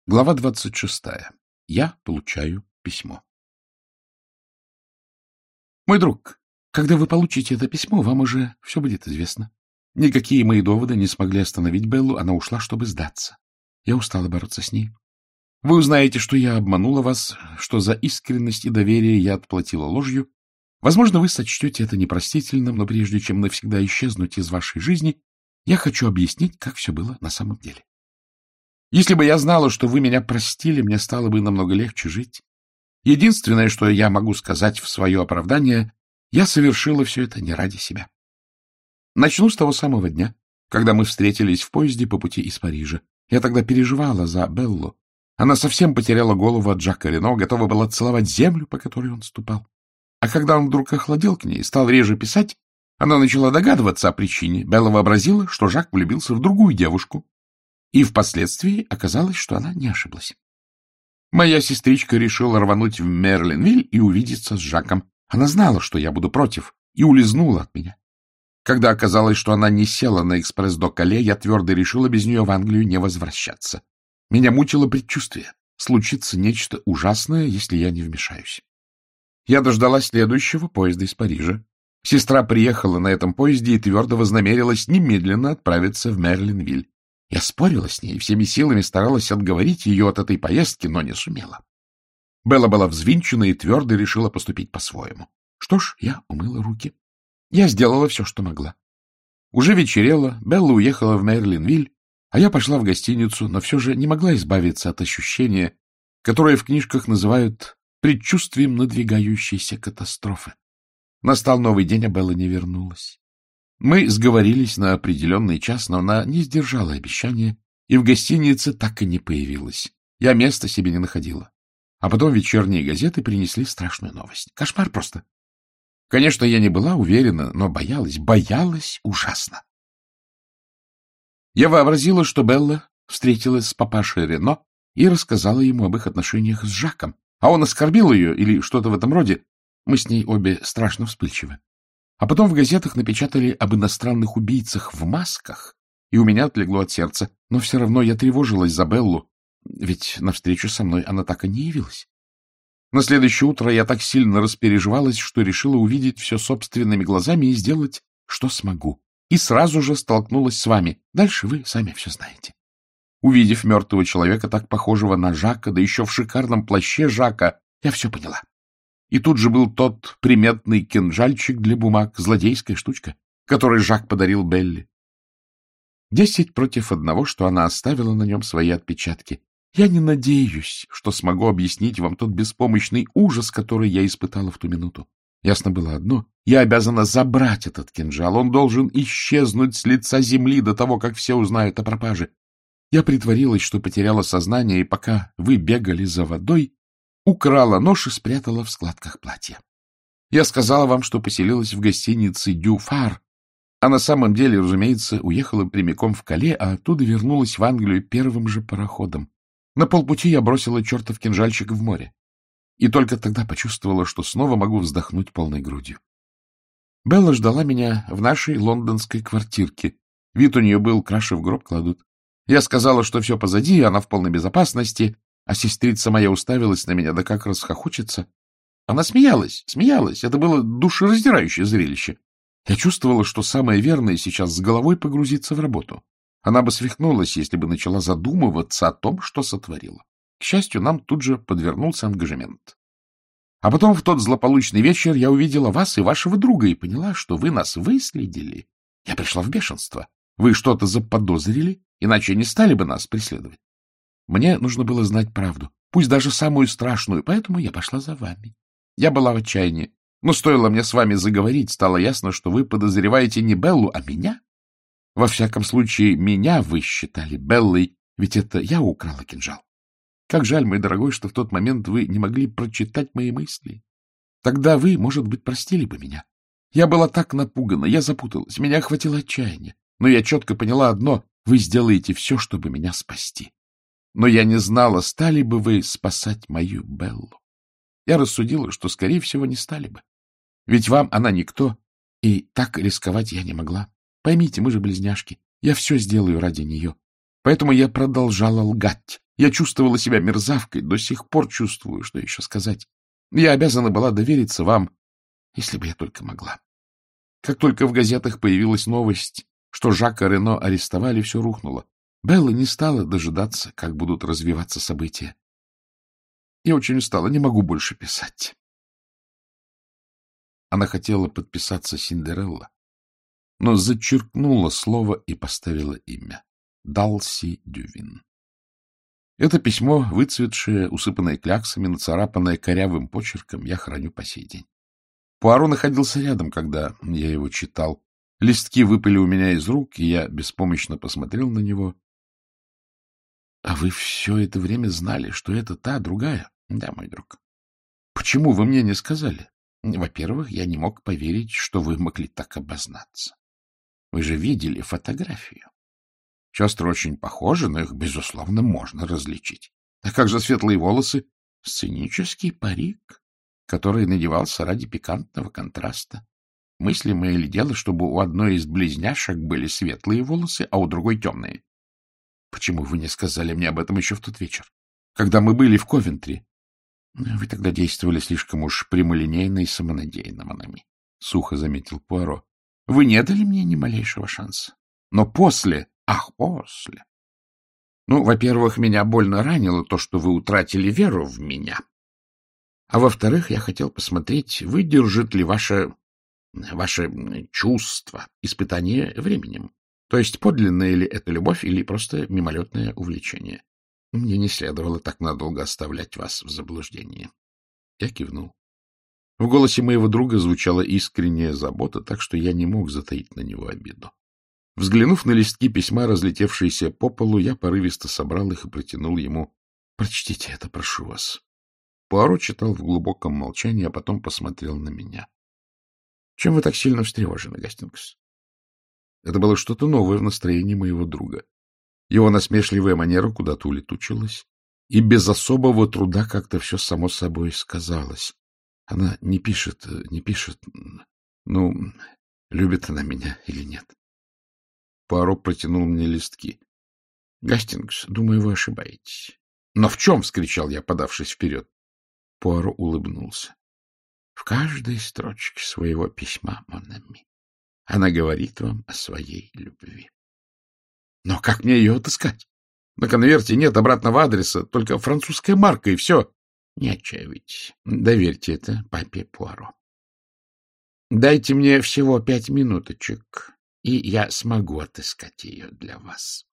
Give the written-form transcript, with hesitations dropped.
Глава 26. Я получаю письмо. Мой друг, когда вы получите это письмо, вам уже все будет известно. Никакие мои доводы не смогли остановить Беллу, она ушла, чтобы сдаться. Я устала бороться с ней. Вы узнаете, что я обманула вас, что за искренность и доверие я отплатила ложью. Возможно, вы сочтете это непростительным, но прежде чем навсегда исчезнуть из вашей жизни, я хочу объяснить, как все было на самом деле. Если бы я знала, что вы меня простили, мне стало бы намного легче жить. Единственное, что я могу сказать в свое оправдание, я совершила все это не ради себя. Начну с того самого дня, когда мы встретились в поезде по пути из Парижа. Я тогда переживала за Беллу. Она совсем потеряла голову от Жака Рено, готова была целовать землю, по которой он ступал. А когда он вдруг охладел к ней и стал реже писать, она начала догадываться о причине. Белла вообразила, что Жак влюбился в другую девушку. И впоследствии оказалось, что она не ошиблась. Моя сестричка решила рвануть в Мерлинвиль и увидеться с Жаком. Она знала, что я буду против, и улизнула от меня. Когда оказалось, что она не села на экспресс до Кале, я твердо решила без нее в Англию не возвращаться. Меня мучило предчувствие. Случится нечто ужасное, если я не вмешаюсь. Я дождалась следующего поезда из Парижа. Сестра приехала на этом поезде и твердо вознамерилась немедленно отправиться в Мерлинвиль. Я спорила с ней, всеми силами старалась отговорить ее от этой поездки, но не сумела. Белла была взвинчена и твердо решила поступить по-своему. Что ж, я умыла руки. Я сделала все, что могла. Уже вечерело, Белла уехала в Мерлинвиль, а я пошла в гостиницу, но все же не могла избавиться от ощущения, которое в книжках называют предчувствием надвигающейся катастрофы. Настал новый день, а Белла не вернулась. Мы сговорились на определенный час, но она не сдержала обещания и в гостинице так и не появилась. Я места себе не находила. А потом вечерние газеты принесли страшную новость. Кошмар просто. Конечно, я не была уверена, но боялась ужасно. Я вообразила, что Белла встретилась с папашей Рено и рассказала ему об их отношениях с Жаком, а он оскорбил ее или что-то в этом роде. Мы с ней обе страшно вспыльчивы. А потом в газетах напечатали об иностранных убийцах в масках, и у меня отлегло от сердца. Но все равно я тревожилась за Беллу, ведь навстречу со мной она так и не явилась. На следующее утро я так сильно распереживалась, что решила увидеть все собственными глазами и сделать, что смогу. И сразу же столкнулась с вами. Дальше вы сами все знаете. Увидев мертвого человека, так похожего на Жака, да еще в шикарном плаще Жака, я все поняла. И тут же был тот приметный кинжальчик для бумаг, злодейская штучка, который Жак подарил Белле. 10 против 1, что она оставила на нем свои отпечатки. Я не надеюсь, что смогу объяснить вам тот беспомощный ужас, который я испытала в ту минуту. Ясно было одно — я обязана забрать этот кинжал. Он должен исчезнуть с лица земли до того, как все узнают о пропаже. Я притворилась, что потеряла сознание, и пока вы бегали за водой, украла нож и спрятала в складках платья. Я сказала вам, что поселилась в гостинице «Дю Фар», а на самом деле, разумеется, уехала прямиком в Кале, а оттуда вернулась в Англию первым же пароходом. На полпути я бросила чертов кинжальчик в море. И только тогда почувствовала, что снова могу вздохнуть полной грудью. Белла ждала меня в нашей лондонской квартирке. Вид у нее был, краши в гроб кладут. Я сказала, что все позади, она в полной безопасности, а сестрица моя уставилась на меня, да как расхохочется. Она смеялась. Это было душераздирающее зрелище. Я чувствовала, что самое верное сейчас с головой погрузиться в работу. Она бы свихнулась, если бы начала задумываться о том, что сотворила. К счастью, нам тут же подвернулся ангажемент. А потом в тот злополучный вечер я увидела вас и вашего друга и поняла, что вы нас выследили. Я пришла в бешенство. Вы что-то заподозрили, иначе не стали бы нас преследовать. Мне нужно было знать правду, пусть даже самую страшную, поэтому я пошла за вами. Я была в отчаянии, но стоило мне с вами заговорить, стало ясно, что вы подозреваете не Беллу, а меня. Во всяком случае, меня вы считали Беллой, ведь это я украла кинжал. Как жаль, мой дорогой, что в тот момент вы не могли прочитать мои мысли. Тогда вы, может быть, простили бы меня. Я была так напугана, я запуталась, меня охватило отчаяние. Но я четко поняла одно — вы сделаете все, чтобы меня спасти. Но я не знала, стали бы вы спасать мою Беллу. Я рассудила, что, скорее всего, не стали бы. Ведь вам она никто, и так рисковать я не могла. Поймите, мы же близняшки. Я все сделаю ради нее. Поэтому я продолжала лгать, Я чувствовала себя мерзавкой, до сих пор чувствую, что еще сказать. Я обязана была довериться вам, если бы я только могла. Как только в газетах появилась новость, что Жака Рено арестовали, все рухнуло. Белла не стала дожидаться, как будут развиваться события. Я очень устала, не могу больше писать. Она хотела подписаться Синдерелла, но зачеркнула слово и поставила имя. Далси Дювин. Это письмо, выцветшее, усыпанное кляксами, нацарапанное корявым почерком, я храню по сей день. Пуаро находился рядом, когда я его читал. Листки выпали у меня из рук, и я беспомощно посмотрел на него. — А вы все это время знали, что это та, другая? — Да, мой друг. — Почему вы мне не сказали? — Во-первых, я не мог поверить, что вы могли так обознаться. Вы же видели фотографию. Сестры очень похожи, но их, безусловно, можно различить. А как же светлые волосы? Сценический парик, который надевался ради пикантного контраста. Мыслимое ли дело, чтобы у одной из близняшек были светлые волосы, а у другой темные? Почему вы не сказали мне об этом еще в тот вечер, когда мы были в Ковентри? Вы тогда действовали слишком уж прямолинейно и самонадеянно, Монами, — сухо заметил Пуаро. Вы не дали мне ни малейшего шанса. Но после... Ах, после. Ну, во-первых, меня больно ранило то, что вы утратили веру в меня. А во-вторых, я хотел посмотреть, выдержит ли ваше чувство испытание временем. То есть подлинная ли это любовь или просто мимолетное увлечение. Мне не следовало так надолго оставлять вас в заблуждении. Я кивнул. В голосе моего друга звучала искренняя забота, так что я не мог затаить на него обиду. Взглянув на листки письма, разлетевшиеся по полу, я порывисто собрал их и протянул ему. — Прочтите это, прошу вас. Пуаро читал в глубоком молчании, а потом посмотрел на меня. — Чем вы так сильно встревожены, Гастингс? Это было что-то новое в настроении моего друга. Его насмешливая манера куда-то улетучилась, и без особого труда как-то все само собой сказалось. Она не пишет, ну, любит она меня или нет. Пуаро протянул мне листки. — Гастингс, думаю, вы ошибаетесь. — Но в чем? — вскричал я, подавшись вперед. Пуаро улыбнулся. — В каждой строчке своего письма, Монами, она говорит вам о своей любви. — Но как мне ее отыскать? На конверте нет обратного адреса, только французская марка, и все. Не отчаивайтесь. Доверьте это папе Пуаро. Дайте мне всего 5 минуточек, и я смогу отыскать ее для вас.